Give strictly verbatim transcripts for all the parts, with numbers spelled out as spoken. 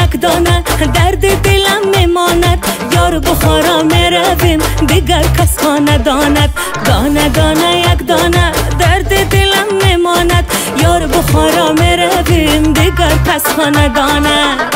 یک دانه درد دلم میماند. یار بخارا میرویم دیگر کس ها نداند. دانه دانه یک دانه درد دلم میماند. یار بخارا میرویم دیگر کس ها نداند.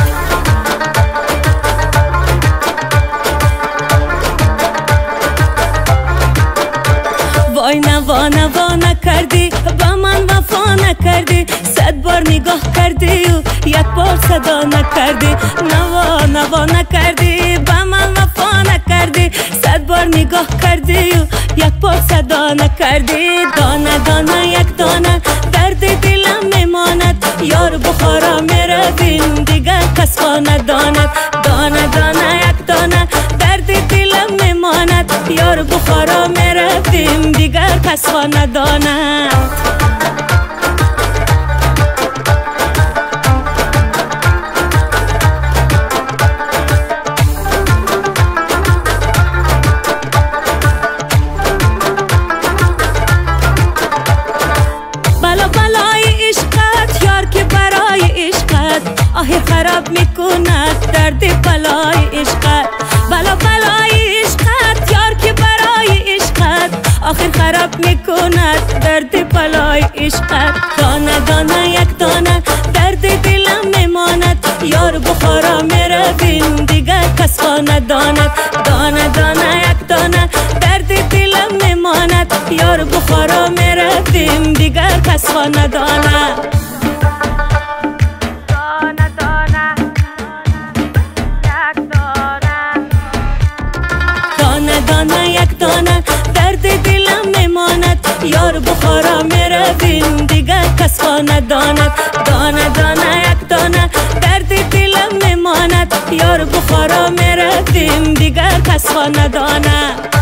وای نوا نوا نکردی با من وفا نکردی. صد بار نگاه کردی و یک بار صدا نکردی. نوا نوا نکردی با من وفا نکردی. صد بار نگاه کردی و یک بار صدا نکردی. دانه دانه یک دانه درد دلم میماند. یار بخارا میرویم دیگر کس ها نداند. دانه دانه یک دانه درد دلم میماند. یار بخارا میرویم دیگر کس ها نداند. بلا بلای عشقت یار که برای عشقت آه خراب میکند درد بلای عشقت. بلا بلای عشقت یار که برای عشقت آخر خراب میکند درد بلای عشقت. دانه دانه یک دانه درد دلم میماند. یار بخارا میرویم دیگر کس ها نداند. دانه دانه یک دانه درد دلم میماند. یار بخارا میرویم دیگر کس ها نداند. دانه دانه یک دانه درد دلم میماند. یار بخارا میرویم دیگر کس ها نداند. دانه دانه یک دانه درد دلم میماند. یار بخارا میرویم دیگر کس ها نداند.